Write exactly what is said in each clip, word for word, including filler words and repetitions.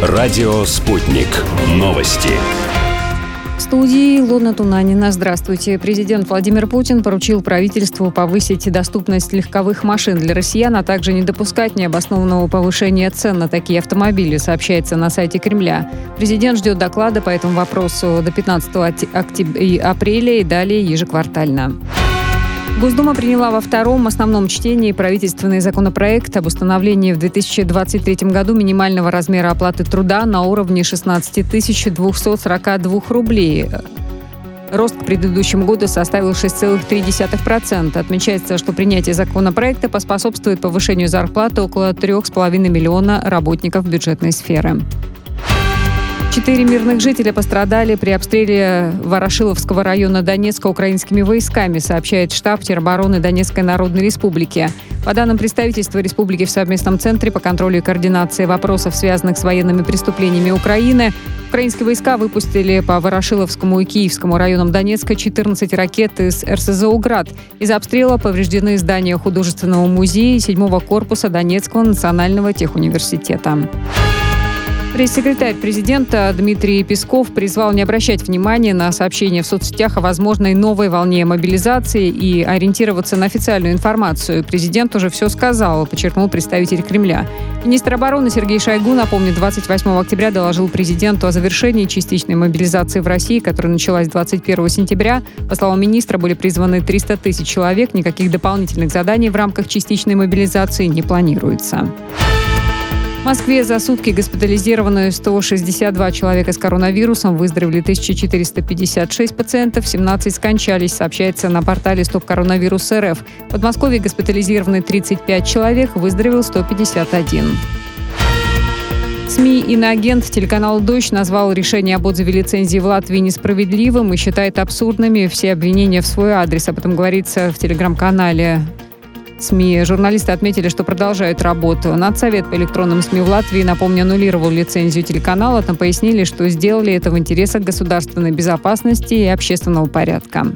Радио «Спутник». Новости. В студии Луна Тунанина. Здравствуйте. Президент Владимир Путин поручил правительству повысить доступность легковых машин для россиян, а также не допускать необоснованного повышения цен на такие автомобили, сообщается на сайте Кремля. Президент ждет доклада по этому вопросу до пятнадцатого апреля и далее ежеквартально. Госдума приняла во втором основном чтении правительственный законопроект об установлении в две тысячи двадцать третьем году минимального размера оплаты труда на уровне шестнадцать тысяч двести сорок два рублей. Рост к предыдущему году составил шесть целых три десятых процента. Отмечается, что принятие законопроекта поспособствует повышению зарплаты около трех с половиной миллиона работников бюджетной сферы. Четыре мирных жителя пострадали при обстреле Ворошиловского района Донецка украинскими войсками, сообщает штаб теробороны Донецкой Народной Республики. По данным представительства республики в совместном центре по контролю и координации вопросов, связанных с военными преступлениями Украины, украинские войска выпустили по Ворошиловскому и Киевскому районам Донецка четырнадцать ракет из эр эс зэ «Град». Из обстрела повреждены здания художественного музея и седьмого корпуса Донецкого национального техуниверситета. Пресс-секретарь президента Дмитрий Песков призвал не обращать внимания на сообщения в соцсетях о возможной новой волне мобилизации и ориентироваться на официальную информацию. Президент уже все сказал, подчеркнул представитель Кремля. Министр обороны Сергей Шойгу, напомню, двадцать восьмого октября доложил президенту о завершении частичной мобилизации в России, которая началась двадцать первого сентября. По словам министра, были призваны триста тысяч человек. Никаких дополнительных заданий в рамках частичной мобилизации не планируется. В Москве за сутки госпитализированы сто шестьдесят два человека с коронавирусом, выздоровели тысяча четыреста пятьдесят шесть пациентов, семнадцать скончались, сообщается на портале стоп коронавирус точка эр эф. В Подмосковье госпитализированы тридцать пять человек, выздоровел сто пятьдесят один. СМИ «Иноагент» телеканал «Дождь» назвал решение об отзыве лицензии в Латвии несправедливым и считает абсурдными все обвинения в свой адрес. Об этом говорится в телеграм-канале СМИ. Журналисты отметили, что продолжают работу. Надсовет по электронным СМИ в Латвии, напомню, аннулировал лицензию телеканала. Там пояснили, что сделали это в интересах государственной безопасности и общественного порядка.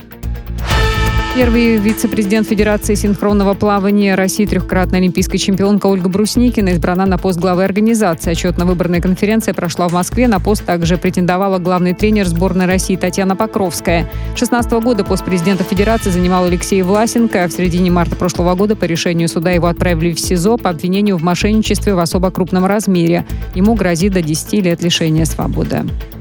Первый вице-президент Федерации синхронного плавания России, трехкратная олимпийская чемпионка Ольга Брусникина, избрана на пост главы организации. Отчетно-выборная конференция прошла в Москве. На пост также претендовала главный тренер сборной России Татьяна Покровская. С две тысячи шестнадцатого года пост президента Федерации занимал Алексей Власенко. В середине марта прошлого года по решению суда его отправили в СИЗО по обвинению в мошенничестве в особо крупном размере. Ему грозит до десяти лет лишения свободы.